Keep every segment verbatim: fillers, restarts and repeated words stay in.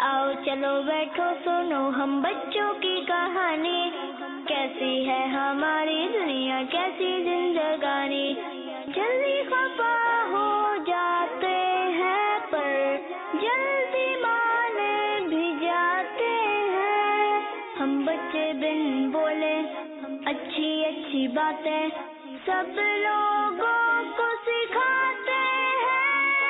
آؤ چلو بیٹھو سنو ہم بچوں کی کہانی، کیسی ہے ہماری دنیا کیسی زندگانی، جلدی خفا ہو جاتے ہیں پر جلدی مانے بھی جاتے ہیں، ہم بچے بن بولے اچھی اچھی باتیں سب لوگوں کو سکھاتے ہیں،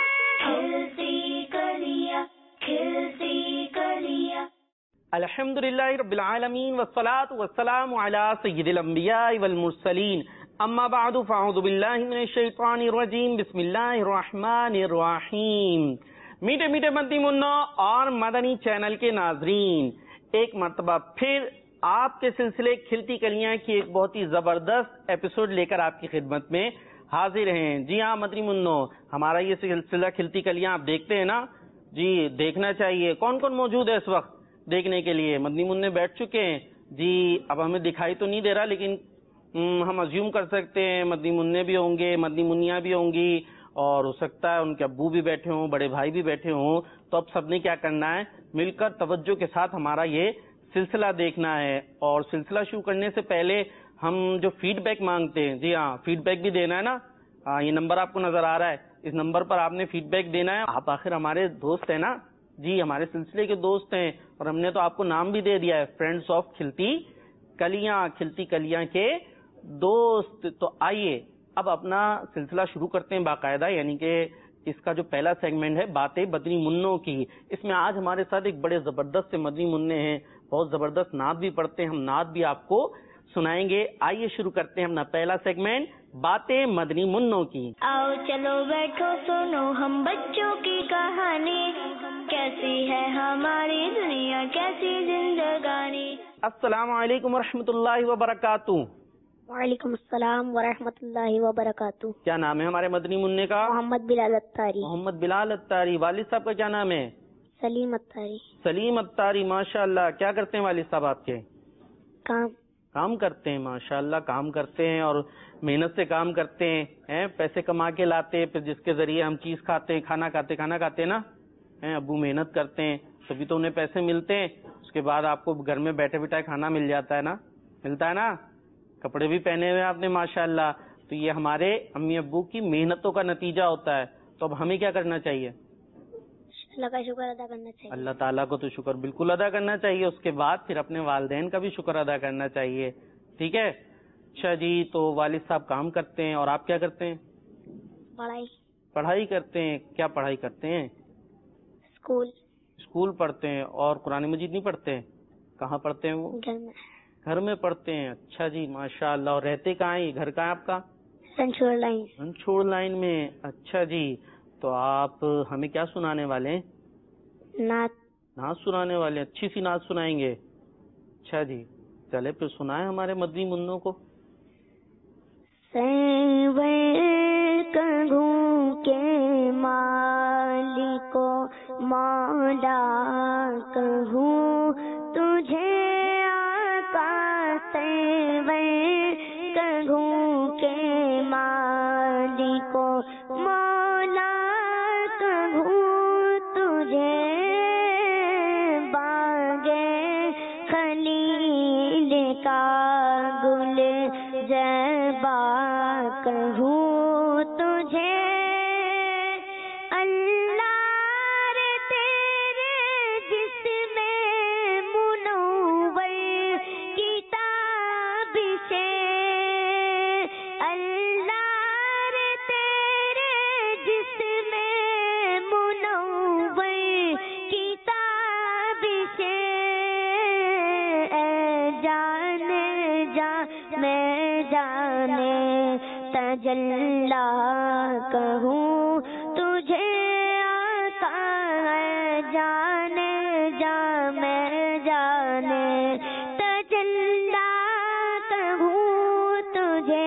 کھلتی کلیاں کھلتی کلیاں۔ الحمدللہ رب العالمین والصلاة والسلام علی سید الانبیاء والمرسلین، اما بعد فاعوذ باللہ من الشیطان الرجیم، بسم اللہ الرحمن الرحیم۔ میٹھے میٹھے مدنی منوں اور مدنی چینل کے ناظرین، ایک مرتبہ پھر آپ کے سلسلے کھلتی کلیاں کی ایک بہت ہی زبردست ایپیسوڈ لے کر آپ کی خدمت میں حاضر ہیں۔ جی ہاں مدنی منوں، ہمارا یہ سلسلہ کھلتی کلیاں آپ دیکھتے ہیں نا؟ جی دیکھنا چاہیے۔ کون کون موجود ہے اس وقت دیکھنے کے لیے؟ مدنی منع بیٹھ چکے ہیں جی۔ اب ہمیں دکھائی تو نہیں دے رہا، لیکن ہم ازیوم کر سکتے ہیں مدنی منع بھی ہوں گے، مدنی منیاں بھی ہوں گی، اور ہو سکتا ہے ان کے ابو بھی بیٹھے ہوں، بڑے بھائی بھی بیٹھے ہوں۔ تو اب سب نے کیا کرنا ہے، مل کر توجہ کے ساتھ ہمارا یہ سلسلہ دیکھنا ہے۔ اور سلسلہ شروع کرنے سے پہلے ہم جو فیڈ بیک مانگتے ہیں، جی ہاں فیڈ بیک بھی دینا ہے نا۔ ہاں یہ نمبر آپ کو نظر آ رہا ہے، اس نمبر پر آپ نے فیڈ بیک دینا ہے۔ آپ آخر ہمارے دوست ہیں نا، جی ہمارے سلسلے کے دوست ہیں، اور ہم نے تو آپ کو نام بھی دے دیا ہے، فرینڈز آف کھلتی کلیاں، کھلتی کلیاں کے دوست۔ تو آئیے اب اپنا سلسلہ شروع کرتے ہیں باقاعدہ، یعنی کہ اس کا جو پہلا سیگمنٹ ہے باتیں مدنی منوں کی، اس میں آج ہمارے ساتھ ایک بڑے زبردست سے مدنی منع ہیں، بہت زبردست نعت بھی پڑھتے ہیں، ہم نعت بھی آپ کو سنائیں گے۔ آئیے شروع کرتے ہیں اپنا پہلا سیگمنٹ باتیں مدنی منوں کی۔ آؤ چلو بیٹھو سنو ہم بچوں کی کہانی، کیسی ہے ہماری دنیا کیسی زندگانی۔ السلام علیکم ورحمۃ اللہ وبرکاتہ۔ وعلیکم السلام ورحمۃ اللہ وبرکاتہ۔ کیا نام ہے ہمارے مدنی منع کا؟ محمد بلال اتاری۔ محمد بلال اتاری۔ والد صاحب کا کیا نام ہے؟ سلیم اتاری۔ سلیم اتاری، ماشاء اللہ۔ کیا کرتے ہیں والد صاحب آپ کے؟ کام کام کرتے ہیں، ماشاء اللہ کام کرتے ہیں، اور محنت سے کام کرتے ہیں، پیسے کما کے لاتے، پھر جس کے ذریعے ہم چیز کھاتے ہیں، کھانا کھاتے کھانا کھاتے نا، ابو محنت کرتے ہیں تبھی تو انہیں پیسے ملتے ہیں، اس کے بعد آپ کو گھر میں بیٹھے بیٹھے کھانا مل جاتا ہے نا، ملتا ہے نا، کپڑے بھی پہنے ہوئے آپ نے ماشاء اللہ۔ تو یہ ہمارے امی ابو کی محنتوں کا نتیجہ ہوتا ہے۔ تو اب ہمیں کیا کرنا چاہیے؟ اللہ کا شکر ادا کرنا چاہیے۔ اللہ تعالیٰ کو تو شکر بالکل ادا کرنا چاہیے، اس کے بعد پھر اپنے والدین کا بھی شکر ادا کرنا چاہیے، ٹھیک ہے؟ اچھا جی، تو والد صاحب کام کرتے ہیں اور آپ کیا کرتے ہیں؟ پڑھائی پڑھائی کرتے ہیں۔ کیا پڑھائی کرتے ہیں؟ اسکول اسکول پڑھتے ہیں۔ اور قرآن مجید نہیں پڑھتے؟ کہاں پڑھتے ہیں وہ؟ گھر میں گھر میں پڑھتے ہیں۔ اچھا جی ماشاء اللہ۔ اور رہتے کہاں ہیں؟ گھر کہاں ہے آپ کا؟ رنچھوڑ لائن۔ رنچھوڑ لائن میں۔ اچھا جی، تو آپ ہمیں کیا سنانے والے ہیں؟ نعت نعت سنانے والے ہیں، اچھی سی نعت سنائیں گے؟ اچھا جی، چلے پھر سنائیں ہمارے مدنی منوں کو۔ سرور کہوں کے مالک و مولا کہوں تجھے آقا، سرور کہوں کے مالک و مولا کہوں تجھے، باغے خلیل کا گل زیبا کہوں تجھے، اللہ رے تیرے جسم منور کتاب سے، اللہ رے تیرے جسم منور کتاب سے، اے جانے جا میں جانے تجلی کہوں تجھے آقا، ہے جانے جا میں جانے تجلی کہوں تجھے،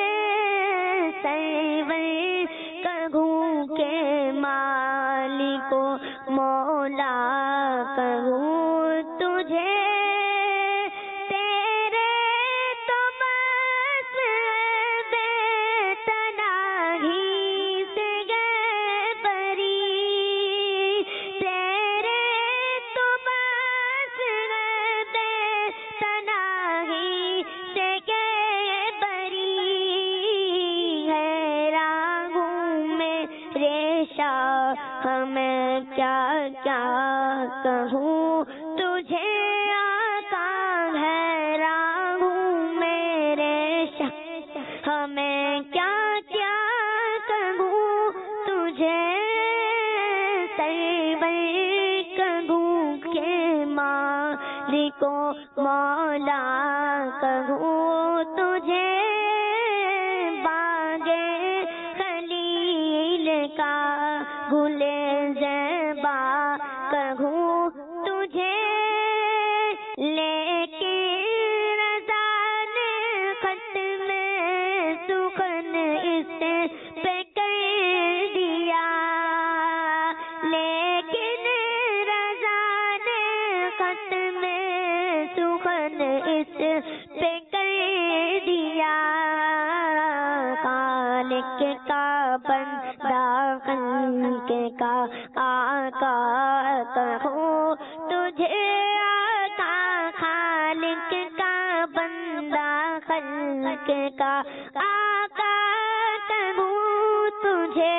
سرور کہوں کے مالک و مولا کہوں تجھے، تیرے تو بس بے تناہی سے گئے بری، تیرے تو کیا کہوں تجھے آقا حیران ہوں میرے شاہ ہمیں کیا کیا کہوں تجھے سرور کہوں کہ مالک و مولا کہوں تجھے گلے زیبا کہوں تجھے لیکن رضا نے خط میں سخن اس پہ کر دیا لیکن رضا نے خط میں سخن اس پہ کر دیا خالق کا بندہ خلق کا آقا کہوں تجھے آقا خالق کا بندہ خلق کا آقا کہوں تجھے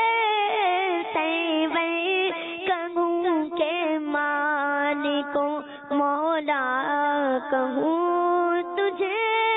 سرور کہوں کہ مالک و مولا کہوں تجھے.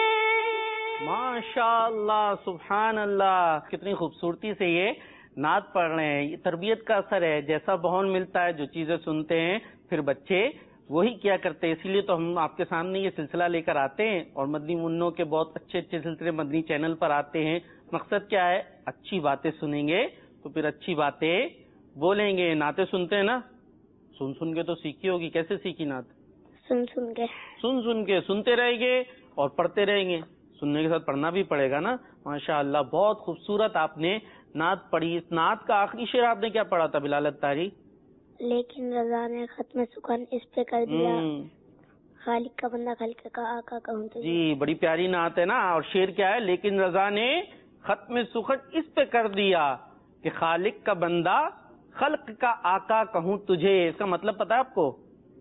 ماشاء اللہ سبحان اللہ، کتنی خوبصورتی سے یہ نعت پڑھ رہے ہیں. یہ تربیت کا اثر ہے، جیسا ماحول ملتا ہے جو چیزیں سنتے ہیں پھر بچے وہی کیا کرتے ہیں. اسی لیے تو ہم آپ کے سامنے یہ سلسلہ لے کر آتے ہیں اور مدنی منوں کے بہت اچھے اچھے سلسلے مدنی چینل پر آتے ہیں. مقصد کیا ہے؟ اچھی باتیں سنیں گے تو پھر اچھی باتیں بولیں گے. نعتیں سنتے ہیں نا، سن سن کے تو سیکھی ہوگی. کیسے سیکھی نعت؟ سن سن کے سن سن کے سنتے رہیں گے اور پڑھتے رہیں گے. سننے کے ساتھ پڑھنا بھی پڑے گا نا. ماشاء اللہ بہت خوبصورت آپ نے نعت پڑھی. اس نعت کا آخری شعر آپ نے کیا پڑھا تھا بلال اتاری؟ لیکن رضا نے ختم سخن اس پہ کر دیا خالق کا بندہ خلق کا آقا کہوں تجھے. جی بڑی پیاری نعت ہے نا. اور شعر کیا ہے؟ لیکن رضا نے ختم سخن اس پہ کر دیا کہ خالق کا بندہ خلق کا آقا کہوں تجھے. اس کا مطلب پتا ہے آپ کو؟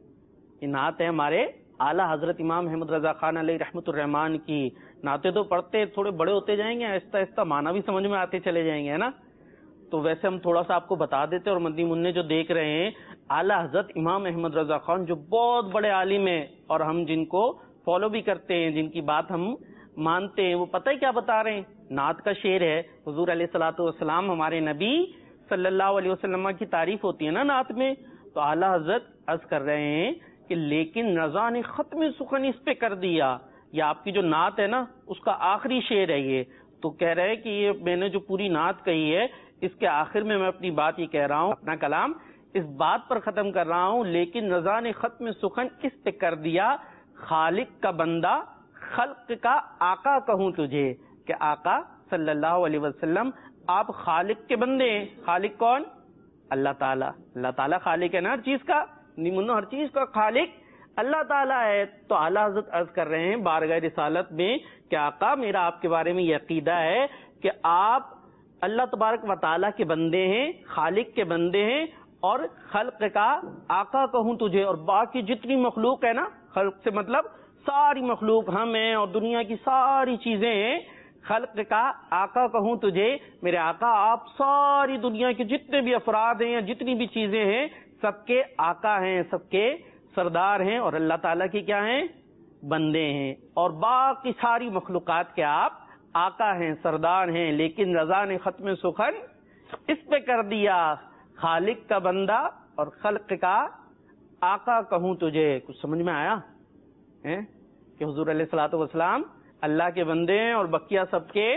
یہ نعت ہے ہمارے اعلیٰ حضرت امام احمد رضا خان علیہ رحمۃ الرحمان کی. نعتیں تو پڑھتے تھوڑے بڑے ہوتے جائیں گے، آہستہ آہستہ معنی بھی سمجھ میں آتے چلے جائیں گے، ہے نا. تو ویسے ہم تھوڑا سا آپ کو بتا دیتے. اور مدنی منع جو دیکھ رہے ہیں، اعلیٰ حضرت امام احمد رضا خان جو بہت بڑے عالم ہیں اور ہم جن کو فالو بھی کرتے ہیں، جن کی بات ہم مانتے ہیں، وہ پتہ ہے کیا بتا رہے ہیں؟ نعت کا شعر ہے. حضور علیہ الصلوۃ والسلام ہمارے نبی صلی اللہ علیہ وسلم کی تعریف ہوتی ہے نا نعت میں. تو اعلیٰ حضرت عرض کر رہے ہیں کہ لیکن رضا نے ختم سخن اس پہ کر دیا. یہ آپ کی جو نعت ہے نا اس کا آخری شعر ہے یہ. تو کہہ رہے ہیں کہ یہ میں نے جو پوری نعت کہی ہے اس کے آخر میں میں اپنی بات یہ کہہ رہا ہوں، اپنا کلام اس بات پر ختم کر رہا ہوں. لیکن رضا نے ختم سخن اس پہ کر دیا خالق کا بندہ خلق کا آقا کہوں تجھے. کہ آقا صلی اللہ علیہ وسلم آپ خالق کے بندے ہیں. خالق کون؟ اللہ تعالیٰ. اللہ تعالیٰ خالق ہے نا ہر چیز کا، نہیں ہر چیز کا خالق اللہ تعالیٰ ہے. تو اعلیٰ حضرت عرض کر رہے ہیں بارگاہ رسالت میں کہ آقا میرا آپ کے بارے میں یہ عقیدہ ہے کہ آپ اللہ تبارک و تعالیٰ کے بندے ہیں، خالق کے بندے ہیں اور خلق کا آقا کہوں تجھے. اور باقی جتنی مخلوق ہے نا، خلق سے مطلب ساری مخلوق ہم ہیں اور دنیا کی ساری چیزیں ہیں، خلق کا آقا کہوں تجھے. میرے آقا آپ ساری دنیا کے جتنے بھی افراد ہیں یا جتنی بھی چیزیں ہیں سب کے آقا ہیں، سب کے سردار ہیں اور اللہ تعالیٰ کی کیا ہیں؟ بندے ہیں. اور باقی ساری مخلوقات کے آپ آقا ہیں، سردار ہیں. لیکن رضا نے ختم سخن اس پہ کر دیا خالق کا بندہ اور خلق کا آقا کہوں تجھے. کچھ سمجھ میں آیا ہے کہ حضور علیہ الصلوۃ والسلام اللہ کے بندے ہیں اور بقیہ سب کے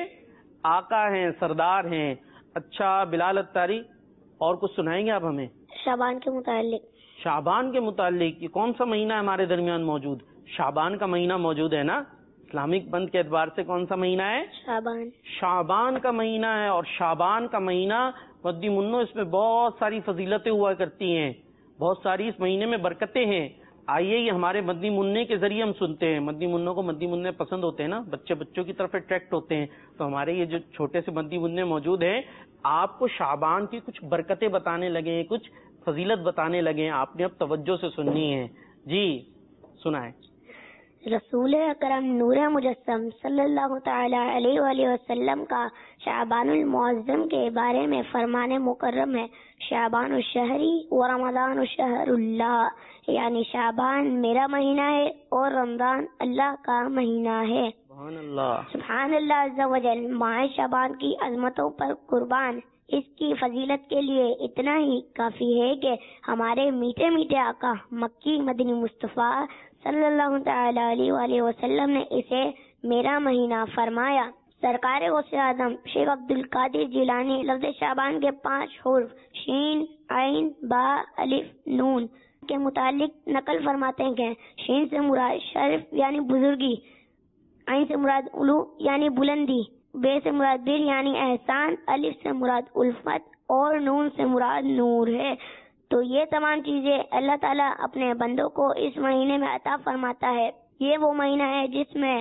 آقا ہیں، سردار ہیں. اچھا بلال اتاری اور کچھ سنائیں گے آپ ہمیں شعبان کے متعلق؟ شعبان کے متعلق. یہ کون سا مہینہ ہے ہمارے درمیان موجود؟ شعبان کا مہینہ موجود ہے نا. اسلامک بند کے اعتبار سے کون سا مہینہ ہے؟ شعبان. شعبان کا مہینہ ہے. اور شعبان کا مہینہ مدنی منوں اس میں بہت ساری فضیلتیں ہوا کرتی ہیں، بہت ساری اس مہینے میں برکتیں ہیں. آئیے یہ ہمارے مدنی منع کے ذریعے ہم سنتے ہیں. مدنی منوں کو مدنی منع پسند ہوتے ہیں نا، بچے بچوں کی طرف اٹریکٹ ہوتے ہیں. تو ہمارے یہ جو چھوٹے سے مدنی منع موجود ہیں آپ کو شعبان کی کچھ برکتیں بتانے لگے ہیں، کچھ فضیلت بتانے لگے ہیں. آپ نے اب توجہ سے سننی ہے. جی سنائیں. رسول اکرم نور مجسم صلی اللہ تعالی علیہ وآلہ وسلم کا شعبان المعظم کے بارے میں فرمان مکرم ہے، شعبان الشہری و رمضان الشہر اللہ، یعنی شعبان میرا مہینہ ہے اور رمضان اللہ کا مہینہ ہے۔ سبحان اللہ، سبحان اللہ عز و جل۔ ماہ شعبان کی عظمتوں پر قربان، اس کی فضیلت کے لیے اتنا ہی کافی ہے کہ ہمارے میٹھے میٹھے آقا مکی مدنی مصطفیٰ صلی اللہ تعالی علیہ وآلہ وسلم نے اسے میرا مہینہ فرمایا۔ سرکار غوث اعظم شیخ عبد القادر جیلانی لفظ شعبان کے پانچ حروف شین، عین، با، الف، نون کے متعلق نقل فرماتے ہیں کہ شین سے مراد شرف یعنی بزرگی، عین سے مراد علو یعنی بلندی، بے سے مراد بر یعنی احسان، الف سے مراد الفت اور نون سے مراد نور ہے۔ تو یہ تمام چیزیں اللہ تعالیٰ اپنے بندوں کو اس مہینے میں عطا فرماتا ہے۔ یہ وہ مہینہ ہے جس میں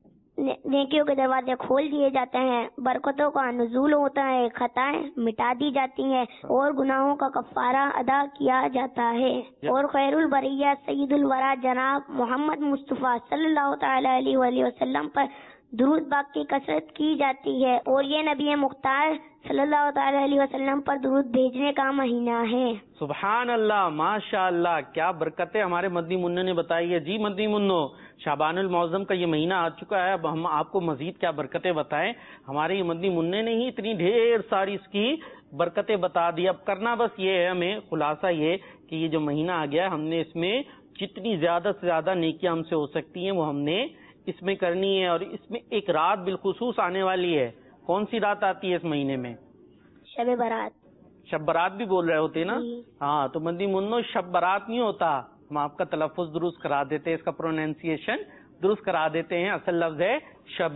نیکیوں کے دروازے کھول دیے جاتے ہیں، برکتوں کا نزول ہوتا ہے، خطائیں مٹا دی جاتی ہیں اور گناہوں کا کفارہ ادا کیا جاتا ہے، اور خیر البریہ سید الورا جناب محمد مصطفیٰ صلی اللہ تعالی علیہ وآلہ وسلم پر درود پاک کی کثرت کی جاتی ہے، اور یہ نبی مختار صلی اللہ تعالی علیہ وسلم پر درود بھیجنے کا مہینہ ہے۔ سبحان اللہ، ماشاء اللہ، کیا برکتیں ہمارے مدنی منوں نے بتائی ہے۔ جی مدنی منو، شعبان المعظم کا یہ مہینہ آ چکا ہے، اب ہم آپ کو مزید کیا برکتیں بتائیں۔ ہمارے یہ مدنی منوں نے ہی اتنی ڈھیر ساری اس کی برکتیں بتا دی۔ اب کرنا بس یہ ہے، ہمیں خلاصہ یہ کہ یہ جو مہینہ آ گیا ہم نے اس میں جتنی زیادہ سے زیادہ نیکیاں ہم سے ہو سکتی ہیں وہ ہم نے اس میں کرنی ہے، اور اس میں ایک رات بالخصوص آنے والی ہے۔ کون سی رات آتی ہے اس مہینے میں؟ شب برات۔ شب برات بھی بول رہے ہوتے نا؟ ہاں، تو مدنی منو شب برات نہیں ہوتا، ہم آپ کا تلفظ درست کرا دیتے ہیں، اس کا پروننسیشن درست کرا دیتے ہیں۔ اصل لفظ ہے شب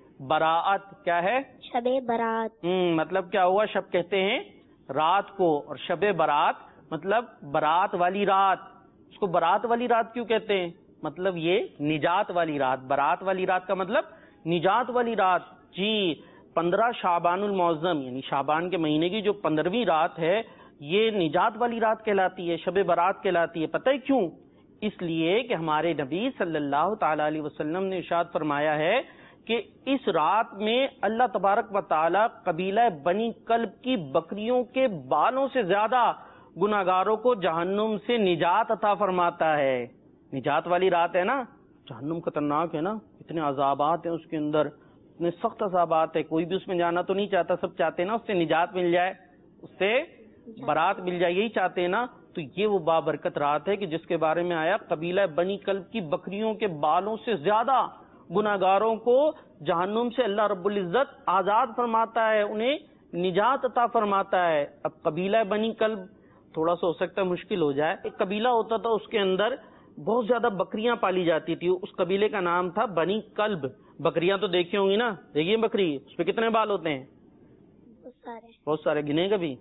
براعت۔ کیا ہے؟ شب برات۔ ہم مطلب کیا ہوا؟ شب کہتے ہیں رات کو، اور شب برات مطلب برات والی رات۔ اس کو برات والی رات کیوں کہتے ہیں؟ مطلب یہ نجات والی رات۔ برات والی رات کا مطلب نجات والی رات۔ جی، پندرہ شعبان المعظم یعنی شعبان کے مہینے کی جو پندرہویں رات ہے یہ نجات والی رات کہلاتی ہے، شب برات کہلاتی ہے۔ پتہ ہے کیوں؟ اس لیے کہ ہمارے نبی صلی اللہ تعالی علیہ وسلم نے ارشاد فرمایا ہے کہ اس رات میں اللہ تبارک و تعالی قبیلہ بنی کلب کی بکریوں کے بالوں سے زیادہ گناہگاروں کو جہنم سے نجات عطا فرماتا ہے۔ نجات والی رات ہے نا، جہنم خطرناک ہے نا، اتنے عذابات ہیں اس کے اندر، اتنے سخت عذابات ہے، کوئی بھی اس میں جانا تو نہیں چاہتا، سب چاہتے ہیں نا اس سے نجات مل جائے، اس سے برات مل جائے، یہی چاہتے ہیں نا۔ تو یہ وہ بابرکت رات ہے کہ جس کے بارے میں آیا قبیلہ بنی کلب کی بکریوں کے بالوں سے زیادہ گناہگاروں کو جہنم سے اللہ رب العزت آزاد فرماتا ہے، انہیں نجات عطا فرماتا ہے۔ اب قبیلہ بنی کلب تھوڑا سا ہو سکتا ہے مشکل ہو جائے، ایک قبیلہ ہوتا تھا اس کے اندر بہت زیادہ بکریاں پالی جاتی تھی، اس قبیلے کا نام تھا بنی کلب۔ بکریاں تو دیکھی ہوں گی نا، دیکھیے بکری، اس پہ کتنے بال ہوتے ہیں؟ بہت سارے۔ بہت سارے۔ گنے کبھی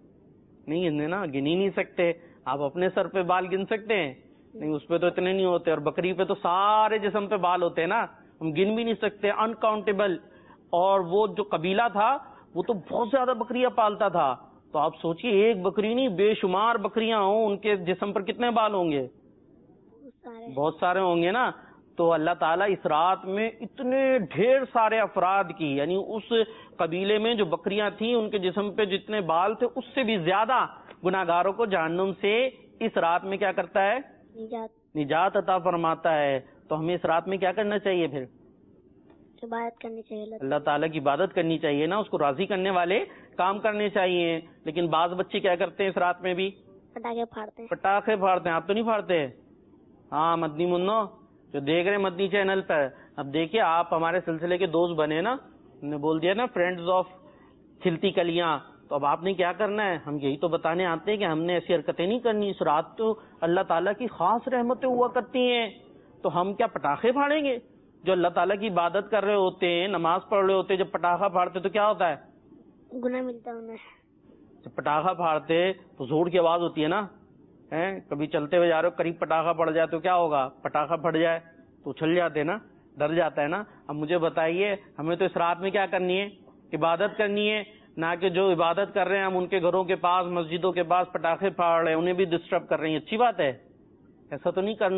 نہیں گنے نا، گن ہی نہیں سکتے۔ آپ اپنے سر پہ بال گن سکتے ہیں؟ نہیں، اس پہ تو اتنے نہیں ہوتے، اور بکری پہ تو سارے جسم پہ بال ہوتے ہیں نا، ہم گن بھی نہیں سکتے، انکاؤنٹیبل۔ اور وہ جو قبیلہ تھا وہ تو بہت زیادہ بکریاں پالتا تھا، تو آپ سوچئے ایک بکری نہیں، بے شمار بکریاں ہوں، ان کے جسم پر کتنے بال ہوں گے؟ بہت سارے ہوں گے نا۔ تو اللہ تعالیٰ اس رات میں اتنے ڈھیر سارے افراد کی، یعنی اس قبیلے میں جو بکریاں تھیں ان کے جسم پہ جتنے بال تھے اس سے بھی زیادہ گناہگاروں کو جہنم سے اس رات میں کیا کرتا ہے؟ نجات نجات عطا فرماتا ہے۔ تو ہمیں اس رات میں کیا کرنا چاہیے پھر؟ عبادت کرنی چاہیے، اللہ تعالیٰ کی عبادت کرنی چاہیے نا، اس کو راضی کرنے والے کام کرنے چاہیے۔ لیکن بعض بچے کیا کرتے ہیں اس رات میں بھی؟ پٹاخے پھاڑتے ہیں۔ پٹاخے پھاڑتے ہیں۔ آپ تو نہیں پھاڑتے؟ ہاں مدنی منو جو دیکھ رہے مدنی چینل پر، اب دیکھیے آپ ہمارے سلسلے کے دوست بنے نا، ہم نے بول دیا نا فرینڈز آف کھلتی کلیاں، تو اب آپ نے کیا کرنا ہے؟ ہم یہی تو بتانے آتے ہیں کہ ہم نے ایسی حرکتیں نہیں کرنی۔ اس رات تو اللہ تعالیٰ کی خاص رحمتیں ہوا کرتی ہیں، تو ہم کیا پٹاخے پھاڑیں گے؟ جو اللہ تعالیٰ کی عبادت کر رہے ہوتے ہیں، نماز پڑھ رہے ہوتے ہیں، جب پٹاخہ پھاڑتے تو کیا ہوتا ہے؟ گناہ ملتا ہے انہیں۔ جب پٹاخہ پھاڑتے تو زور کی آواز ہوتی ہے نا، کبھی چلتے ہوئے جا رہے ہو قریب پٹاخہ پڑ جائے تو کیا ہوگا؟ پٹاخہ پھٹ جائے تو اچھل جاتے نا، ڈر جاتا ہے نا۔ اب مجھے بتائیے ہمیں تو اس رات میں کیا کرنی ہے؟ عبادت کرنی ہے، نہ کہ جو عبادت کر رہے ہیں ہم ان کے گھروں کے پاس مسجدوں کے پاس پٹاخے پھاڑ رہے ہیں، انہیں بھی ڈسٹرب کر رہے ہیں۔ اچھی بات ہے؟ ایسا تو نہیں کرنا۔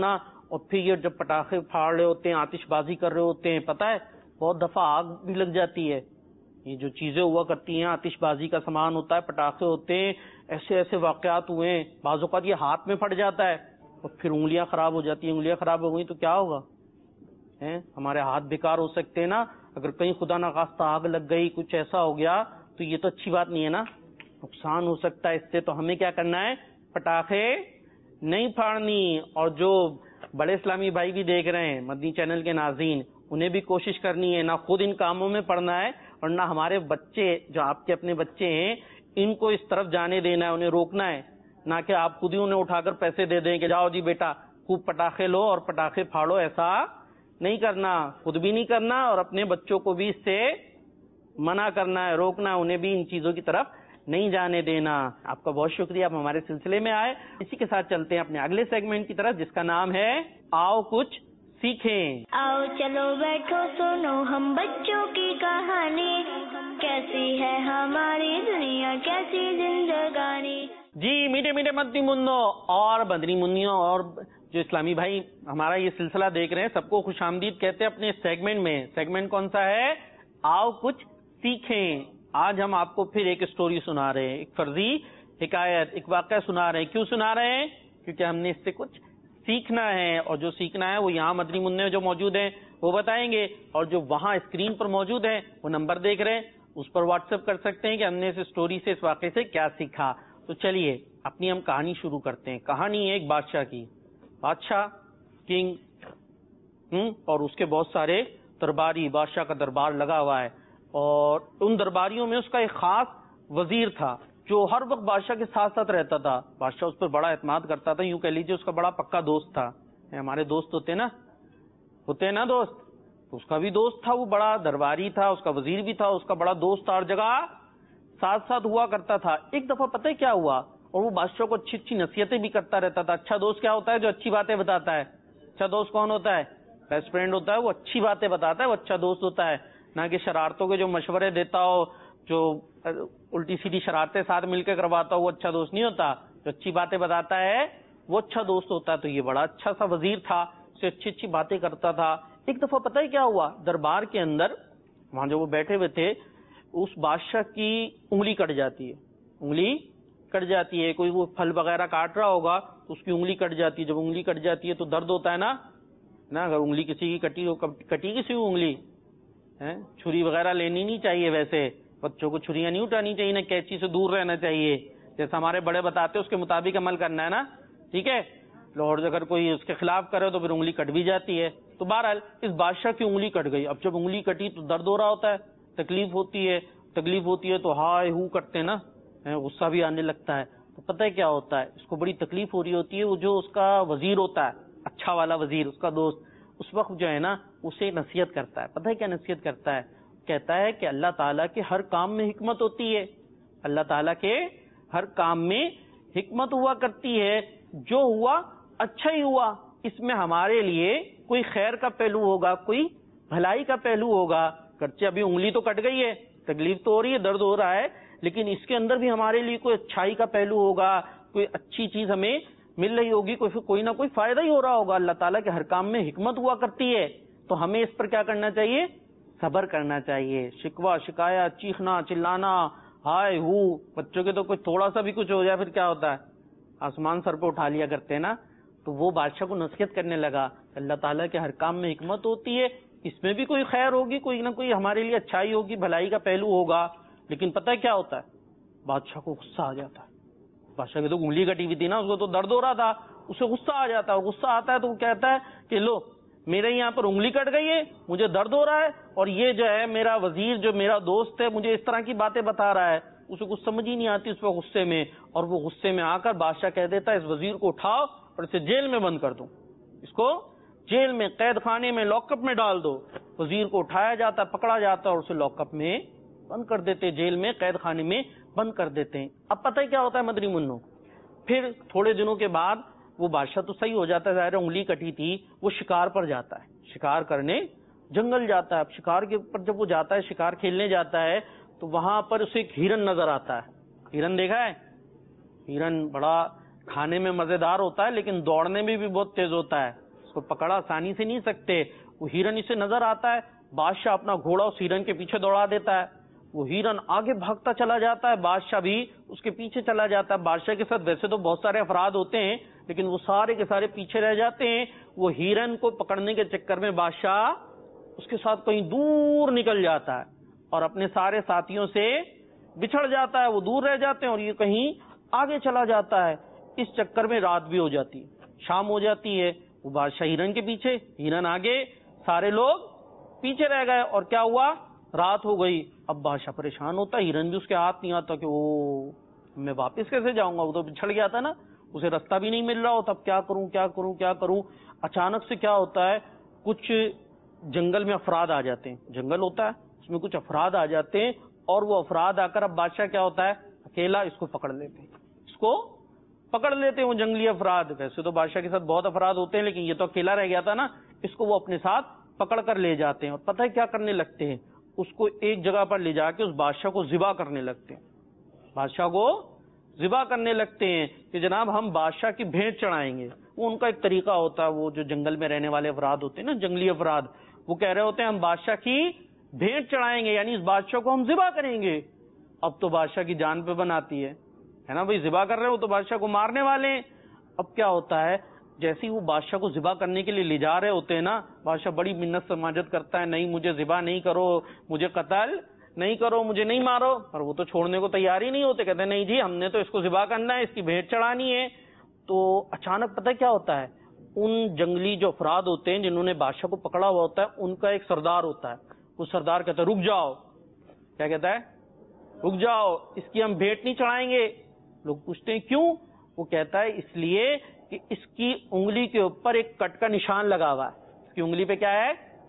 اور پھر یہ جب پٹاخے پھاڑ رہے ہوتے ہیں، آتش بازی کر رہے ہوتے ہیں، پتہ ہے بہت دفعہ آگ بھی لگ جاتی ہے. یہ جو چیزیں ہوا کرتی ہیں، آتش بازی کا سامان ہوتا ہے، پٹاخے ہوتے ہیں، ایسے ایسے واقعات ہوئے ہیں. بعض اوقات یہ ہاتھ میں پھٹ جاتا ہے اور پھر انگلیاں خراب ہو جاتی ہیں. انگلیاں خراب ہو گئی تو کیا ہوگا؟ ہمارے ہاتھ بیکار ہو سکتے ہیں نا. اگر کہیں خدا نخواستہ آگ لگ گئی، کچھ ایسا ہو گیا تو یہ تو اچھی بات نہیں ہے نا، نقصان ہو سکتا ہے اس سے. تو ہمیں کیا کرنا ہے؟ پٹاخے نہیں پھاڑنی. اور جو بڑے اسلامی بھائی بھی دیکھ رہے ہیں، مدنی چینل کے ناظرین، انہیں بھی کوشش کرنی ہے نہ خود ان کاموں میں پڑنا ہے اور نہ ہمارے بچے جو آپ کے اپنے بچے ہیں ان کو اس طرف جانے دینا ہے، انہیں روکنا ہے. نہ کہ آپ خود ہی انہیں اٹھا کر پیسے دے دیں کہ جاؤ جی بیٹا خوب پٹاخے لو اور پٹاخے پھاڑو. ایسا نہیں کرنا، خود بھی نہیں کرنا اور اپنے بچوں کو بھی اس سے منع کرنا ہے، روکنا ہے، انہیں بھی ان چیزوں کی طرف نہیں جانے دینا. آپ کا بہت شکریہ، آپ ہمارے سلسلے میں آئے. اسی کے ساتھ چلتے ہیں اپنے اگلے سیگمنٹ کی طرف جس کا نام ہے آؤ کچھ سیکھیں. آؤ چلو بیٹھو سنو ہم بچوں کی کہانی، کیسی ہے ہماری دنیا کیسی زندگانی. جی میٹھے میٹھے مدنی منوں اور مدنی منیوں اور جو اسلامی بھائی ہمارا یہ سلسلہ دیکھ رہے ہیں سب کو خوش آمدید کہتے ہیں اپنے سیگمنٹ میں. سیگمنٹ کون سا ہے؟ آؤ کچھ سیکھیں. آج ہم آپ کو پھر ایک سٹوری سنا رہے ہیں، ایک فرضی حکایت، ایک واقعہ سنا رہے ہیں. کیوں سنا رہے ہیں؟ کیونکہ ہم نے اس سے کچھ سیکھنا ہے، اور جو سیکھنا ہے وہ یہاں مدنی منع جو موجود ہیں وہ بتائیں گے، اور جو وہاں اسکرین پر موجود ہیں وہ نمبر دیکھ رہے ہیں، اس پر واٹس ایپ کر سکتے ہیں کہ ہم نے اس سٹوری سے، اس واقعے سے کیا سیکھا. تو چلیے اپنی ہم کہانی شروع کرتے ہیں. کہانی ہے ایک بادشاہ کی. بادشاہ کنگ اور اس کے بہت سارے درباری، بادشاہ کا دربار لگا ہوا ہے، اور ان درباریوں میں اس کا ایک خاص وزیر تھا جو ہر وقت بادشاہ کے ساتھ ساتھ رہتا تھا. بادشاہ اس پر بڑا اعتماد کرتا تھا، یوں کہہ لیجیے اس کا بڑا پکا دوست تھا. ہمارے دوست ہوتے نا ہوتے نا دوست، اس کا بھی دوست تھا، وہ بڑا درباری تھا، اس کا وزیر بھی تھا، اس کا بڑا دوست ہر جگہ ساتھ ساتھ ہوا کرتا تھا. ایک دفعہ پتہ ہے کیا ہوا؟ اور وہ بادشاہ کو اچھی اچھی نصیحتیں بھی کرتا رہتا تھا. اچھا دوست کیا ہوتا ہے؟ جو اچھی باتیں بتاتا ہے. اچھا دوست کون ہوتا ہے؟ بیسٹ فرینڈ ہوتا ہے، وہ اچھی باتیں بتاتا ہے، وہ اچھا دوست ہوتا ہے. نہ کہ شرارتوں کے جو مشورے دیتا ہو، جو الٹی سیدھی شرارتیں ساتھ مل کے کرواتا ہو، وہ اچھا دوست نہیں ہوتا. جو اچھی باتیں بتاتا ہے وہ اچھا دوست ہوتا ہے. تو یہ بڑا اچھا سا وزیر تھا، اسے اچھی اچھی باتیں کرتا تھا. ایک دفعہ پتہ ہے کیا ہوا؟ دربار کے اندر وہاں جو وہ بیٹھے ہوئے تھے اس بادشاہ کی انگلی کٹ جاتی ہے. انگلی کٹ جاتی ہے، کوئی وہ پھل وغیرہ کاٹ رہا ہوگا تو اس کی انگلی کٹ جاتی ہے. جب انگلی کٹ جاتی ہے تو درد ہوتا ہے نا نا اگر انگلی کسی کی کٹی ہو، کٹی کسی کی انگلی، چھری وغیرہ لینی نہیں چاہیے. ویسے بچوں کو چھریاں نہیں اٹھانی چاہیے، نہ کینچی سے دور رہنا چاہیے، جیسا ہمارے بڑے بتاتے ہیں اس کے مطابق عمل کرنا ہے نا. ٹھیک ہے، اور اگر کوئی اس کے خلاف کرے تو پھر انگلی کٹ بھی جاتی ہے. تو بہرحال اس بادشاہ کی انگلی کٹ گئی. اب جب انگلی کٹی تو درد ہو رہا ہوتا ہے، تکلیف ہوتی ہے. تکلیف ہوتی ہے تو ہائے ہو کرتے نا، غصہ بھی آنے لگتا ہے. تو پتہ ہے کیا ہوتا ہے؟ اس کو بڑی تکلیف ہو رہی ہوتی ہے. وہ جو اس کا وزیر ہوتا ہے، اچھا والا وزیر، اس کا دوست، اس وقت جو ہے نا اسے نصیحت کرتا ہے. پتہ ہے کیا نصیحت کرتا ہے؟ کہتا ہے کہ اللہ تعالیٰ کے ہر کام میں حکمت ہوتی ہے. اللہ تعالیٰ کے ہر کام میں حکمت ہوا کرتی ہے. جو ہوا اچھا ہی ہوا، اس میں ہمارے لیے کوئی خیر کا پہلو ہوگا، کوئی بھلائی کا پہلو ہوگا. گرچہ ابھی انگلی تو کٹ گئی ہے، تکلیف تو ہو رہی ہے، درد ہو رہا ہے، لیکن اس کے اندر بھی ہمارے لیے کوئی اچھائی کا پہلو ہوگا، کوئی اچھی چیز ہمیں مل رہی ہوگی، کوئی کوئی نہ کوئی فائدہ ہی ہو رہا ہوگا. اللہ تعالیٰ کے ہر کام میں حکمت ہوا کرتی ہے. تو ہمیں اس پر کیا کرنا چاہیے؟ صبر کرنا چاہیے. شکوہ شکایت، چیخنا چلانا، ہائے ہو، بچوں کے تو کوئی تھوڑا سا بھی کچھ ہو جائے پھر کیا ہوتا ہے؟ آسمان سر پہ اٹھا لیا کرتے ہیں نا. تو وہ بادشاہ کو نصیحت کرنے لگا، اللہ تعالیٰ کے ہر کام میں حکمت ہوتی ہے، اس میں بھی کوئی خیر ہوگی، کوئی نہ کوئی ہمارے لیے اچھائی ہوگی، بھلائی کا پہلو ہوگا. لیکن پتہ ہے کیا ہوتا ہے؟ بادشاہ کو غصہ آ جاتا ہے. بادشاہ کی تو انگلی کٹی ہوئی تھی نا، اس کو تو درد ہو رہا تھا، اسے غصہ آ جاتا ہے. غصہ آتا ہے تو وہ کہتا ہے کہ لو میرے یہاں پر انگلی کٹ گئی ہے، مجھے درد ہو رہا ہے، اور یہ جو ہے میرا وزیر جو میرا دوست ہے مجھے اس طرح کی باتیں بتا رہا ہے. اسے کچھ سمجھ ہی نہیں آتی اس وقت غصے میں، اور وہ غصے میں آ کر بادشاہ کہہ دیتا ہے اس وزیر کو اٹھاؤ اور اسے جیل میں بند کر دو، اس کو جیل میں، قید خانے میں، لاک اپ میں ڈال دو. وزیر کو اٹھایا جاتا، پکڑا جاتا اور اسے لاک اپ میں بند کر دیتے، جیل میں، قید خانے میں بند کر دیتے ہیں. اب پتہ ہے کیا ہوتا ہے مدری منو؟ پھر تھوڑے دنوں کے بعد وہ بادشاہ تو صحیح ہو جاتا ہے، ظاہر انگلی کٹی تھی، وہ شکار پر جاتا ہے، شکار کرنے جنگل جاتا ہے. اب شکار کے اوپر جب وہ جاتا ہے، شکار کھیلنے جاتا ہے، تو وہاں پر اسے ایک ہرن نظر آتا ہے. ہرن دیکھا ہے؟ ہرن بڑا کھانے میں مزیدار ہوتا ہے لیکن دوڑنے میں بھی بہت تیز ہوتا ہے. اس کو پکڑ آسانی سے نہیں سکتے. وہ ہرن اسے نظر آتا ہے, بادشاہ اپنا گھوڑا اس ہرن کے پیچھے دوڑا دیتا ہے. وہ ہرن آگے بھاگتا چلا جاتا ہے, بادشاہ بھی اس کے پیچھے چلا جاتا ہے. بادشاہ کے ساتھ ویسے تو بہت سارے افراد ہوتے ہیں, لیکن وہ سارے کے سارے پیچھے رہ جاتے ہیں. وہ ہرن کو پکڑنے کے چکر میں بادشاہ اس کے ساتھ کہیں دور نکل جاتا ہے اور اپنے سارے ساتھیوں سے بچھڑ جاتا ہے. وہ دور رہ جاتے ہیں اور یہ کہیں آگے چلا جاتا ہے. اس چکر میں رات بھی ہو جاتی ہے, شام ہو جاتی ہے. وہ بادشاہ ہرن کے پیچھے, ہرن آگے, سارے لوگ پیچھے رہ گئے. اور کیا ہوا, رات ہو گئی. اب بادشاہ پریشان ہوتا ہے, ہرن بھی اس کے ہاتھ نہیں آتا کہ وہ میں واپس کیسے جاؤں گا, وہ تو بچھڑ گیا تھا نا, اسے راستہ بھی نہیں مل رہا ہوتا. اب کیا کروں کیا کروں کیا کروں. اچانک سے کیا ہوتا ہے, کچھ جنگل میں افراد آ جاتے ہیں. جنگل ہوتا ہے, اس میں کچھ افراد آ جاتے ہیں اور وہ افراد آ کر اب بادشاہ کیا ہوتا ہے, اکیلا اس کو پکڑ لیتے ہیں. اس کو پکڑ لیتے ہیں وہ جنگلی افراد. ویسے تو بادشاہ کے ساتھ بہت افراد ہوتے ہیں, لیکن یہ تو اکیلا رہ گیا تھا نا, اس کو وہ اپنے ساتھ پکڑ کر لے جاتے ہیں. اور پتہ ہے کیا کرنے لگتے ہیں, اس کو ایک جگہ پر لے جا کے اس بادشاہ کو ذبح کرنے لگتے ہیں. بادشاہ کو ذبح کرنے لگتے ہیں کہ جناب ہم بادشاہ کی بھیٹ چڑھائیں گے. وہ ان کا ایک طریقہ ہوتا ہے, وہ جو جنگل میں رہنے والے افراد ہوتے ہیں نا, جنگلی افراد, وہ کہہ رہے ہوتے ہیں ہم بادشاہ کی بھیٹ چڑھائیں گے, یعنی اس بادشاہ کو ہم ذبح کریں گے. اب تو بادشاہ کی جان پہ بن آتی ہے ہے نا بھائی, ذبح کر رہے ہو تو بادشاہ کو مارنے والے ہیں. اب کیا ہوتا ہے, جیسے وہ بادشاہ کو ذبح کرنے کے لیے لے جا رہے ہوتے ہیں نا, بادشاہ بڑی منت سماجت کرتا ہے, نہیں مجھے ذبح نہیں کرو, مجھے قتل نہیں کرو, مجھے نہیں مارو. پر وہ تو چھوڑنے کو تیار ہی نہیں ہوتے, کہتے ہیں نہیں جی ہم نے تو اس کو ذبح کرنا ہے, اس کی بھیٹ چڑھانی ہے. تو اچانک پتہ کیا ہوتا ہے, ان جنگلی جو افراد ہوتے ہیں جنہوں نے بادشاہ کو پکڑا ہوا ہوتا ہے, ان کا ایک سردار ہوتا ہے. وہ سردار کہتا ہے رک جاؤ. کیا کہتا ہے, رک جاؤ, اس کی ہم بھیٹ نہیں چڑھائیں گے. لوگ پوچھتے ہیں کیوں؟ وہ کہتا ہے اس لیے کہ اس کی انگلی کے اوپر ایک کٹ کا نشان لگا ہوا ہے. اس کی انگلی پہ کیا ہے,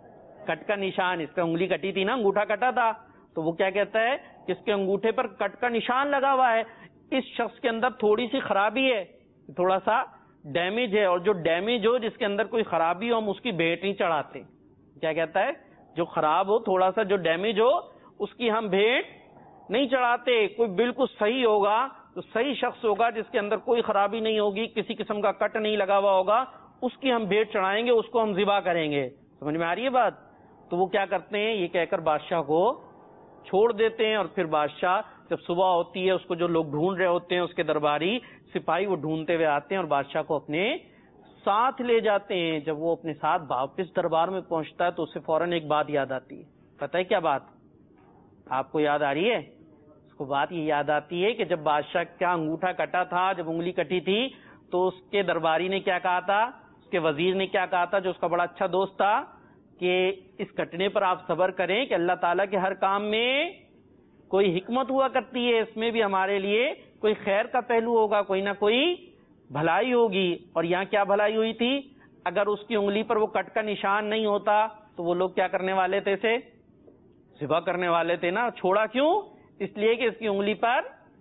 کٹ کا نشان. اس کا انگلی کٹی تھی نا, انگوٹھا کٹا تھا, تو وہ کیا کہتا ہے کہ اس کے انگوٹھے پر کٹ کا نشان لگا ہوا ہے. اس شخص کے اندر تھوڑی سی خرابی ہے, تھوڑا سا ڈیمیج ہے, اور جو ڈیمیج ہو, جس کے اندر کوئی خرابی ہو, ہم اس کی بھیٹ نہیں چڑھاتے. کیا کہتا ہے, جو خراب ہو, تھوڑا سا جو ڈیمیج ہو, اس کی ہم بھیٹ نہیں چڑھاتے. کوئی بالکل صحیح ہوگا تو صحیح شخص ہوگا جس کے اندر کوئی خرابی نہیں ہوگی, کسی قسم کا کٹ نہیں لگا ہوا ہوگا, اس کی ہم بھیٹ چڑھائیں گے, اس کو ہم ذبح کریں گے. سمجھ میں آ رہی ہے بات؟ تو وہ کیا کرتے ہیں, یہ کہہ کر بادشاہ کو چھوڑ دیتے ہیں. اور پھر بادشاہ جب صبح ہوتی ہے, اس کو جو لوگ ڈھونڈ رہے ہوتے ہیں, اس کے درباری سپاہی, وہ ڈھونڈتے ہوئے آتے ہیں اور بادشاہ کو اپنے ساتھ لے جاتے ہیں. جب وہ اپنے ساتھ واپس دربار میں پہنچتا ہے تو اسے فوراً ایک بات یاد آتی ہے. پتہ ہے کیا بات آپ کو یاد آ رہی ہے؟ اس کو بات یہ یاد آتی ہے کہ جب بادشاہ کا انگوٹھا کٹا تھا, جب انگلی کٹی تھی, تو اس کے درباری نے کیا کہا تھا, اس کے وزیر نے کیا کہا تھا, جو اس کا بڑا اچھا دوست تھا, کہ اس کٹنے پر آپ صبر کریں کہ اللہ تعالیٰ کے ہر کام میں کوئی حکمت ہوا کرتی ہے, اس میں بھی ہمارے لیے کوئی خیر کا پہلو ہوگا, کوئی نہ کوئی بھلائی ہوگی. اور یہاں کیا بھلائی ہوئی تھی, اگر اس کی انگلی پر وہ کٹ کا نشان نہیں ہوتا تو وہ لوگ کیا کرنے والے تھے, اسے ذبح کرنے والے تھے نا. چھوڑا کیوں؟ اس لیے کہ اس کی انگلی پر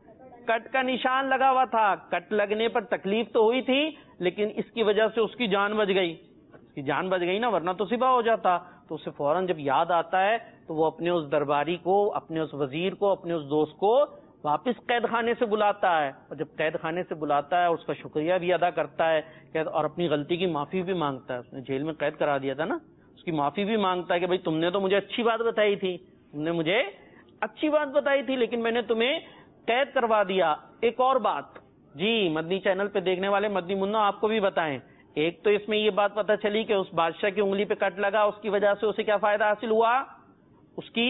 کٹ کا نشان لگا ہوا تھا. کٹ لگنے پر تکلیف تو ہوئی تھی, لیکن اس کی وجہ سے اس کی جان بچ گئی. اس کی جان بچ گئی نا, ورنہ تو ذبح ہو جاتا. تو اسے فوراً جب یاد آتا ہے تو وہ اپنے اس درباری کو, اپنے اس وزیر کو, اپنے اس دوست کو واپس قید خانے سے بلاتا ہے. اور جب قید خانے سے بلاتا ہے, اس کا شکریہ بھی ادا کرتا ہے اور اپنی غلطی کی معافی بھی مانگتا ہے. اس نے جیل میں قید کرا دیا تھا نا, اس کی معافی بھی مانگتا ہے کہ بھائی تم نے تو مجھے اچھی بات بتائی تھی, تم نے مجھے اچھی بات بتائی تھی, لیکن میں نے تمہیں قید کروا دیا. ایک اور بات جی مدنی چینل پہ دیکھنے والے مدنی منا آپ کو بھی بتائیں. ایک تو اس میں یہ بات پتہ چلی کہ اس بادشاہ کی انگلی پہ کٹ لگا, اس کی وجہ سے اسے کیا فائدہ حاصل ہوا, اس کی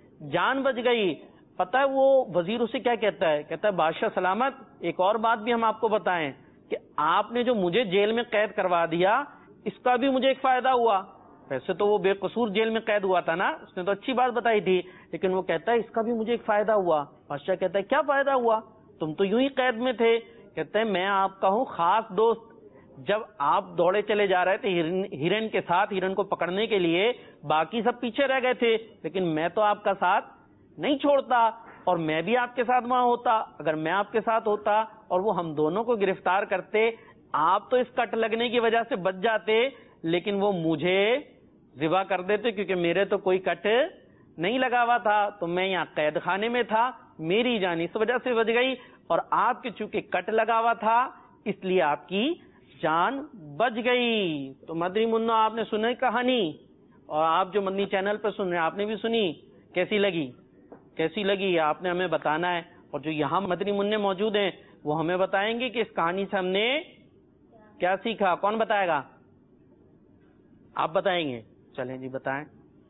جان بچ گئی. پتہ ہے وہ وزیر اسے کیا کہتا ہے, کہتا ہے بادشاہ سلامت, ایک اور بات بھی ہم آپ کو بتائیں کہ آپ نے جو مجھے جیل میں قید کروا دیا, اس کا بھی مجھے ایک فائدہ ہوا. ویسے تو وہ بے قصور جیل میں قید ہوا تھا نا, اس نے تو اچھی بات بتائی تھی, لیکن وہ کہتا ہے اس کا بھی مجھے ایک فائدہ ہوا. بادشاہ کہتا ہے کیا فائدہ ہوا, تم تو یوں ہی قید میں تھے. کہتے ہیں میں آپ کا ہوں خاص دوست. جب آپ دوڑے چلے جا رہے تھے ہرن کے ساتھ, ہرن کو پکڑنے کے لیے, باقی سب پیچھے رہ گئے تھے, لیکن میں تو آپ کا ساتھ نہیں چھوڑتا, اور میں بھی آپ کے ساتھ وہاں ہوتا. اگر میں آپ کے ساتھ ہوتا اور وہ ہم دونوں کو گرفتار کرتے, آپ تو اس کٹ لگنے کی وجہ سے بچ جاتے, لیکن وہ مجھے ذبح کر دیتے, کیونکہ میرے تو کوئی کٹ نہیں لگا ہوا تھا, تو میں یہاں قید خانے میں تھا, میری جان اس وجہ سے بچ گئی, اور آپ کے چونکہ کٹ لگا ہوا تھا اس لیے آپ کی جان بچ گئی. تو مدنی منو آپ نے سنا کہانی, اور آپ جو مدنی چینل پہ سن رہے ہیں آپ نے بھی سنی, کیسی لگی؟ کیسی لگی آپ نے ہمیں بتانا ہے. اور جو یہاں مدنی منع موجود ہیں وہ ہمیں بتائیں گے کہ اس کہانی سے ہم نے کیا سیکھا. کون بتائے گا؟ آپ بتائیں گے؟ چلیں جی بتائیں.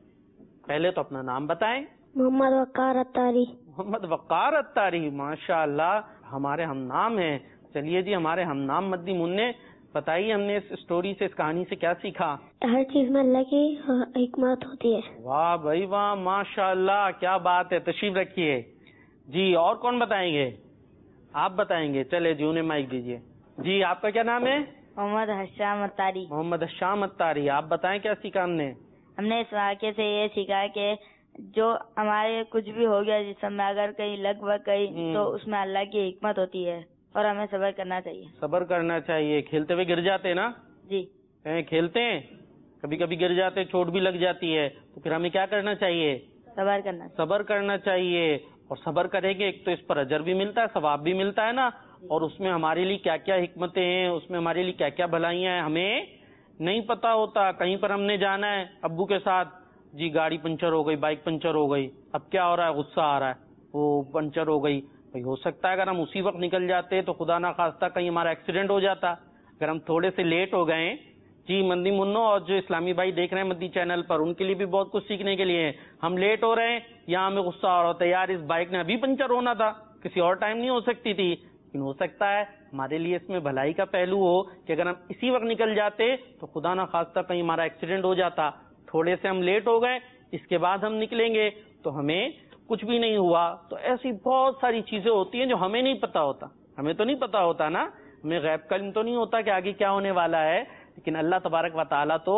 پہلے تو اپنا نام بتائیں. محمد وقار اتاری. محمد وقار اتاری, ماشاء اللہ ہمارے ہم نام ہیں. چلیے جی ہمارے ہم نام مدنی منع, بتائیے ہم نے اس اسٹوری سے, اس کہانی سے کیا سیکھا؟ ہر چیز میں اللہ کی حکمت ہوتی ہے. واہ بھائی واہ, ماشاء اللہ کیا بات ہے. تشریف رکھیے جی. اور کون بتائیں گے؟ آپ بتائیں گے. چلے جی انہیں مائک دیجیے. جی آپ کا کیا نام ہے؟ محمد حشام اتاری. محمد حشام اتاری, آپ بتائیں کیا سیکھا ہم نے؟ ہم نے اس واقعے سے یہ سیکھا کہ جو ہمارے کچھ بھی ہو گیا جسم میں, اگر کہیں لگ بگ گئی تو اس میں اللہ کی حکمت ہوتی ہے اور ہمیں صبر کرنا چاہیے. صبر کرنا چاہیے. کھیلتے ہوئے گر جاتے نا؟ جی کھیلتے ہیں, کبھی کبھی گر جاتے, چوٹ بھی لگ جاتی ہے, تو پھر ہمیں کیا کرنا چاہیے؟ صبر کرنا صبر کرنا چاہیے. اور صبر کریں گے ایک تو اس پر اجر بھی ملتا ہے, ثواب بھی ملتا ہے نا, اور اس میں ہمارے لیے کیا کیا حکمتیں ہیں, اس میں ہمارے لیے کیا کیا بھلائیاں ہیں ہمیں نہیں پتا ہوتا. کہیں پر ہم نے جانا ہے ابو کے ساتھ, جی گاڑی پنچر ہو گئی, بائک پنچر ہو گئی, اب کیا ہو رہا ہے؟ غصہ آ رہا ہے, وہ پنچر ہو گئی. بھائی ہو سکتا ہے اگر ہم اسی وقت نکل جاتے تو خدا نہ خواستہ کہیں ہمارا ایکسیڈنٹ ہو جاتا. اگر ہم تھوڑے سے لیٹ ہو گئے, جی مدنی منو اور جو اسلامی بھائی دیکھ رہے ہیں مدنی چینل پر, ان کے لیے بھی بہت کچھ سیکھنے کے لیے ہے. ہم لیٹ ہو رہے ہیں, یہاں ہمیں غصہ آ رہا ہوتا ہے, یار اس بائک نے ابھی پنچر ہونا تھا, کسی اور ٹائم نہیں ہو سکتی تھی. لیکن ہو سکتا ہے ہمارے لیے اس میں بھلائی کا پہلو ہو کہ اگر ہم اسی وقت نکل جاتے تو خدا نہ خواستہ کہیں ہمارا ایکسیڈنٹ ہو جاتا. تھوڑے سے ہم لیٹ ہو گئے, اس کے بعد ہم نکلیں گے تو ہمیں کچھ بھی نہیں ہوا. تو ایسی بہت ساری چیزیں ہوتی ہیں جو ہمیں نہیں پتا ہوتا. ہمیں تو نہیں پتا ہوتا نا, ہمیں غیب کا علم تو نہیں ہوتا کہ آگے کیا ہونے والا ہے, لیکن اللہ تبارک و تعالیٰ تو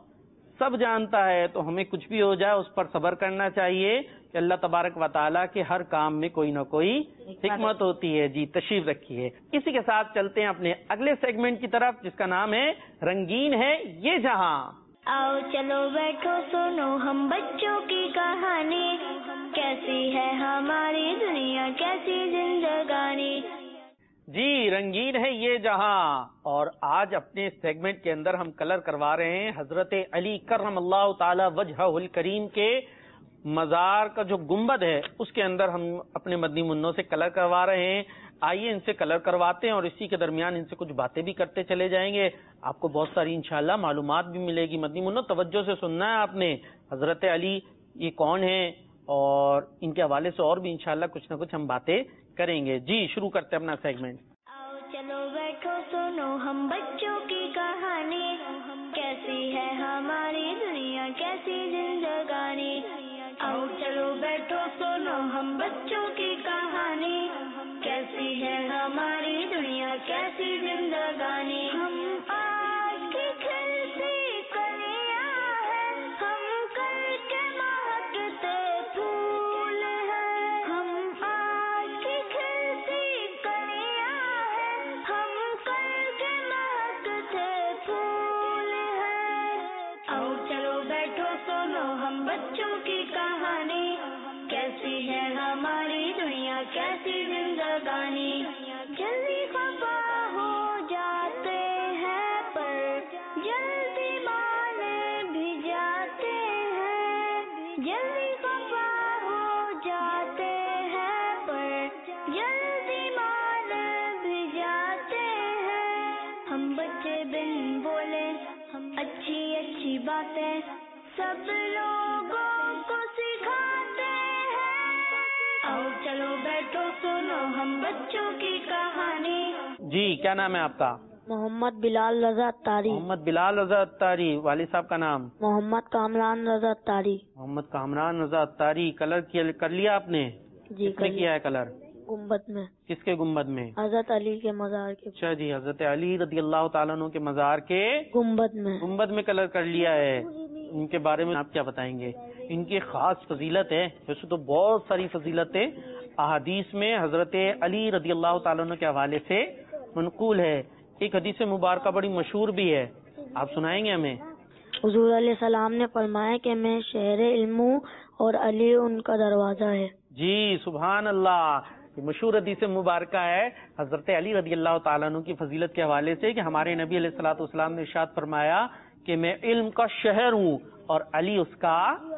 سب جانتا ہے. تو ہمیں کچھ بھی ہو جائے اس پر صبر کرنا چاہیے کہ اللہ تبارک و تعالیٰ کے ہر کام میں کوئی نہ کوئی حکمت ہوتی ہے. جی تشریف رکھیے. اسی کے ساتھ چلتے ہیں اپنے اگلے سیگمنٹ کی طرف جس کا نام ہے رنگین ہے یہ جہاں. آؤ چلو بیٹھو سنو ہم بچوں کی کہانی, کیسی ہے ہماری دنیا کیسی زندگانی. جی رنگین ہے یہ جہاں. اور آج اپنے سیگمنٹ کے اندر ہم کلر کروا رہے ہیں حضرت علی کرم اللہ تعالی وجہہ الکریم کے مزار کا جو گنبد ہے اس کے اندر ہم اپنے مدنی منوں سے کلر کروا رہے ہیں. آئیے ان سے کلر کرواتے ہیں اور اسی کے درمیان ان سے کچھ باتیں بھی کرتے چلے جائیں گے. آپ کو بہت ساری انشاءاللہ معلومات بھی ملے گی. مدنی منوں توجہ سے سننا ہے آپ نے. حضرت علی یہ کون ہیں اور ان کے حوالے سے اور بھی انشاءاللہ کچھ نہ کچھ ہم باتیں کریں گے. جی شروع کرتے ہیں اپنا سیگمنٹ. آؤ چلو بیٹھو سنو ہم بچوں کی کہانی, کیسی ہے ہماری دنیا کیسی زندگانی. آؤ چلو بیٹھو سنو ہم بچوں کی کہانی, کیسی ہے ہماری دنیا کیسی زندگانی. ہم آج کی کھلتی کلیاں ہیں, ہم کل کے مہکتے پھول ہیں. ہم آج کی کھلتی کلیاں ہیں, ہم کل کے مہکتے پھول ہیں. آؤ چلو بیٹھو سنو ہم بچوں کی کہانی, کیسی ہے ہماری دنیا کیسی زندگانی. جلدی خفا ہو جاتے ہیں پر جلدی مانے بھی جاتے ہیں. جلدی خفا ہو جاتے ہیں پر جلدی مانے بھی جاتے ہیں. ہم بچے بن بولے ہم اچھی اچھی باتیں سب لوگوں کو سکھاتے ہیں. آؤ چلو بیٹھو سنو ہم بچوں کی کہانی. جی کیا نام ہے آپ کا؟ محمد بلال رضا اتاری. محمد بلال رضا اتاری. والد صاحب کا نام؟ محمد کامران رضا اتاری. محمد کامران رضا اتاری. کلر کر لیا آپ نے؟ جی کس نے کیا ہے کلر؟ گنبد میں. کس کے گنبد میں؟ حضرت علی کے مزار کے. اچھا جی حضرت علی رضی اللہ تعالیٰ عنہ کے مزار کے گنبد میں. گنبد میں کلر کر لیا ہے. ان کے بارے میں آپ کیا بتائیں گے؟ ان کی خاص فضیلت ہے. ویسے تو بہت ساری فضیلتیں احادیث میں حضرت علی رضی اللہ تعالیٰ عنہ کے حوالے سے منقول ہے. ایک حدیث مبارکہ بڑی مشہور بھی ہے, آپ سنائیں گے ہمیں؟ حضور علیہ السلام نے فرمایا کہ میں شہر علم ہوں اور علی ان کا دروازہ ہے. جی سبحان اللہ. مشہور حدیث مبارکہ ہے حضرت علی رضی اللہ تعالیٰ عنہ کی فضیلت کے حوالے سے کہ ہمارے نبی علیہ الصلوۃ والسلام نے ارشاد فرمایا کہ میں علم کا شہر ہوں اور علی اس کا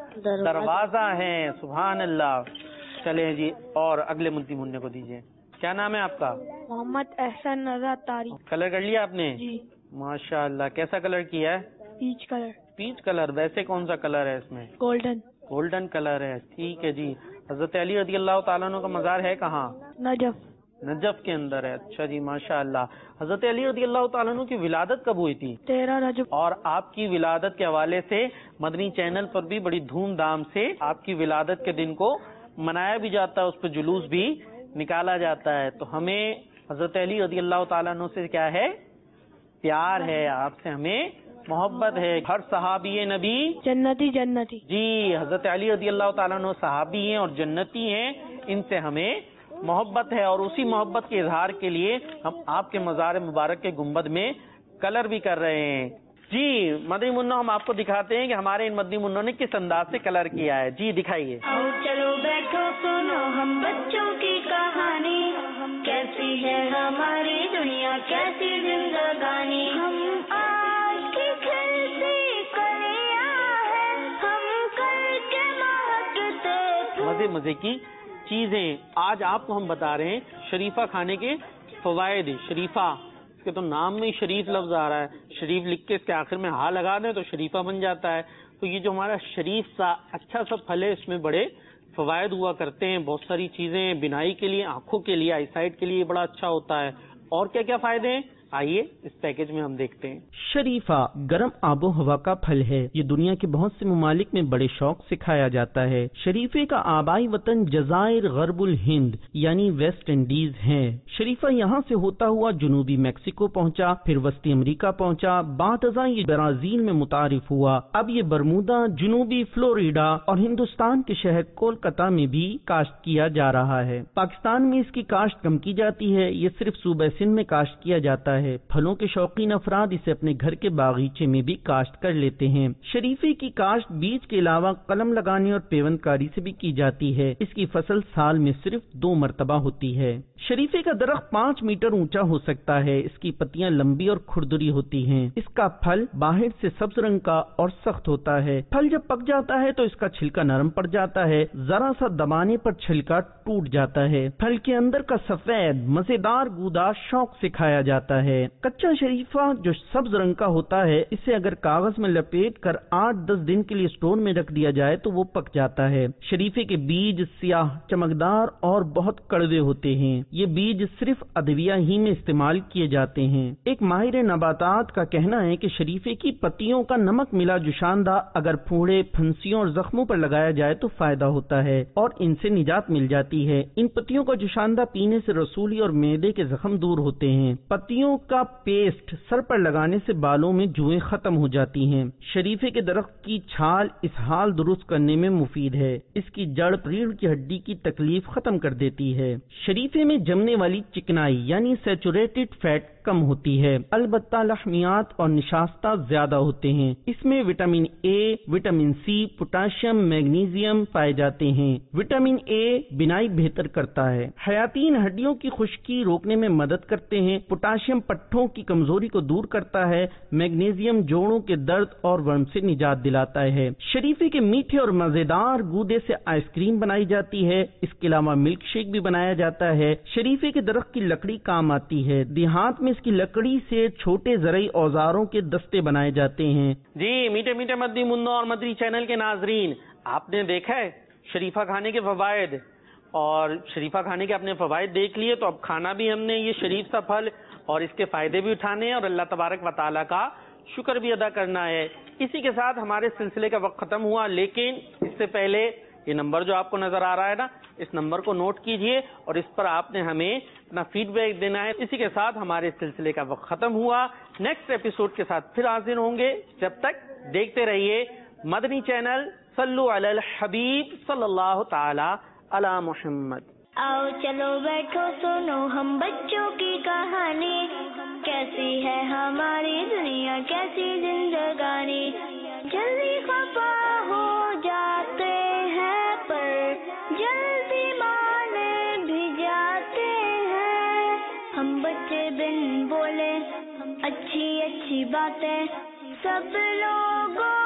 دروازہ ہے. سبحان اللہ. چلیں جی اور اگلے مدعی منع کو دیجیے. کیا نام ہے آپ کا؟ محمد احسن نظر تاری. کلر کر لیا آپ نے؟ جی. ماشاء اللہ. کیسا کلر کیا ہے؟ Peach colour. Peach colour. ویسے کون سا کلر ہے اس میں؟ گولڈن. گولڈن کلر ہے. ٹھیک ہے جی. حضرت علی رضی اللہ تعالیٰ عنہ کا مزار ہے کہاں؟ نجف. نجف کے اندر ہے. اچھا جی ماشاء اللہ. حضرت علی رضی اللہ تعالیٰ عنہ کی ولادت کب ہوئی تھی؟ تیرہ رجب. اور آپ کی ولادت کے حوالے سے مدنی چینل پر بھی بڑی دھوم دھام سے آپ کی ولادت کے دن کو منایا بھی جاتا ہے, اس پہ جلوس بھی نکالا جاتا ہے. تو ہمیں حضرت علی رضی اللہ تعالیٰ عنہ سے کیا ہے؟ پیار ہے. آپ سے ہمیں محبت ہے. ہر صحابی نبی جنتی جنتی. جی حضرت علی رضی اللہ تعالیٰ عنہ صحابی ہیں اور جنتی ہیں. ان سے ہمیں محبت ہے اور اسی محبت کے اظہار کے لیے ہم آپ کے مزار مبارک کے گنبد میں کلر بھی کر رہے ہیں. جی مدنی منوں ہم آپ کو دکھاتے ہیں کہ ہمارے ان مدنی منوں نے کس انداز سے کلر کیا ہے. جی دکھائیے. آؤ چلو بیٹھو سنو ہم بچوں کی کہانی, کیسی ہے ہماری دنیا کیسی زندگانی. ہم آج کی کھلتی کلیاں ہیں, ہم کل کے مہکتے مزے مزے کی چیزیں. آج آپ کو ہم بتا رہے ہیں شریفہ کھانے کے فوائد. شریفہ اس کے تو نام میں شریف لفظ آ رہا ہے. شریف لکھ کے اس کے آخر میں ہا لگا دیں تو شریفہ بن جاتا ہے. تو یہ جو ہمارا شریف سا اچھا سا پھل ہے اس میں بڑے فوائد ہوا کرتے ہیں. بہت ساری چیزیں بینائی کے لیے, آنکھوں کے لیے, آئی سائٹ کے لیے بڑا اچھا ہوتا ہے. اور کیا کیا فائدے ہیں آئیے اس پیکج میں ہم دیکھتے ہیں. شریفہ گرم آب و ہوا کا پھل ہے. یہ دنیا کے بہت سے ممالک میں بڑے شوق سے کھایا جاتا ہے. شریفے کا آبائی وطن جزائر غرب الہند یعنی ویسٹ انڈیز ہے. شریفہ یہاں سے ہوتا ہوا جنوبی میکسیکو پہنچا, پھر وسطی امریکہ پہنچا, بعد ازاں یہ برازیل میں متعارف ہوا. اب یہ برمودا, جنوبی فلوریڈا اور ہندوستان کے شہر کولکتہ میں بھی کاشت کیا جا رہا ہے. پاکستان میں اس کی کاشت کم کی جاتی ہے. یہ صرف صوبہ سندھ میں کاشت کیا جاتا ہے. پھلوں کے شوقین افراد اسے اپنے گھر کے باغیچے میں بھی کاشت کر لیتے ہیں. شریفے کی کاشت بیج کے علاوہ قلم لگانے اور پیوند کاری سے بھی کی جاتی ہے. اس کی فصل سال میں صرف دو مرتبہ ہوتی ہے. شریفے کا درخت پانچ میٹر اونچا ہو سکتا ہے. اس کی پتیاں لمبی اور کھردری ہوتی ہیں. اس کا پھل باہر سے سبز رنگ کا اور سخت ہوتا ہے. پھل جب پک جاتا ہے تو اس کا چھلکا نرم پڑ جاتا ہے. ذرا سا دبانے پر چھلکا ٹوٹ جاتا ہے. پھل کے اندر کا سفید مزیدار گودا شوق سے کھایا جاتا ہے. کچا شریفہ جو سبز رنگ کا ہوتا ہے, اسے اگر کاغذ میں لپیٹ کر آٹھ دس دن کے لیے اسٹور میں رکھ دیا جائے تو وہ پک جاتا ہے. شریفے کے بیج سیاہ, چمکدار اور بہت کڑوے ہوتے ہیں. یہ بیج صرف ادویہ ہی میں استعمال کیے جاتے ہیں. ایک ماہر نباتات کا کہنا ہے کہ شریفے کی پتیوں کا نمک ملا جوشاندہ اگر پھوڑے, پھنسیوں اور زخموں پر لگایا جائے تو فائدہ ہوتا ہے اور ان سے نجات مل جاتی ہے. ان پتیوں کا جوشاندہ پینے سے رسولی اور معدے کے زخم دور ہوتے ہیں. پتیوں کا پیسٹ سر پر لگانے سے بالوں میں جوئیں ختم ہو جاتی ہیں. شریفے کے درخت کی چھال اسہال درست کرنے میں مفید ہے. اس کی جڑ ریڑھ کی ہڈی کی تکلیف ختم کر دیتی ہے. شریفے میں جمنے والی چکنائی یعنی سیچوریٹڈ فیٹ کم ہوتی ہے. البتہ لحمیات اور نشاستہ زیادہ ہوتے ہیں. اس میں vitamin A, vitamin C, potassium, magnesium پائے جاتے ہیں. وٹامن اے بینائی بہتر کرتا ہے. حیاتین ہڈیوں کی خشکی روکنے میں مدد کرتے ہیں. پوٹاشیم پٹھوں کی کمزوری کو دور کرتا ہے. میگنیزیم جوڑوں کے درد اور ورم سے نجات دلاتا ہے. شریفے کے میٹھے اور مزیدار گودے سے آئس کریم بنائی جاتی ہے. اس کے علاوہ ملک شیک بھی بنایا جاتا ہے. شریفے کے درخت کی لکڑی کام آتی ہے. دیہات میں اس کی لکڑی سے چھوٹے زرعی اوزاروں کے دستے بنائے جاتے ہیں. جی میٹھے میٹھے مدنی منوں اور مدنی چینل کے ناظرین, آپ نے دیکھا ہے شریفہ کھانے کے فوائد, اور شریفہ کھانے کے اپنے فوائد دیکھ لیے. تو اب کھانا بھی ہم نے یہ شریف سا پھل اور اس کے فائدے بھی اٹھانے ہیں اور اللہ تبارک و تعالیٰ کا شکر بھی ادا کرنا ہے. اسی کے ساتھ ہمارے سلسلے کا وقت ختم ہوا, لیکن اس سے پہلے یہ نمبر جو آپ کو نظر آ رہا ہے نا, اس نمبر کو نوٹ کیجئے اور اس پر آپ نے ہمیں اپنا فیڈ بیک دینا ہے. اسی کے ساتھ ہمارے سلسلے کا وقت ختم ہوا. نیکسٹ ایپیسوڈ کے ساتھ پھر حاضر ہوں گے. جب تک دیکھتے رہیے مدنی چینل. صلو علی الحبیب صلی اللہ تعالی علی محمد. آؤ چلو بیٹھو سنو ہم بچوں کی کہانی, کیسی ہے ہماری دنیا کیسی زندگانی. جلدی خفا ہو جاتے ہیں پر جلدی مانے بھی جا دن بولے اچھی اچھی باتیں سب لوگوں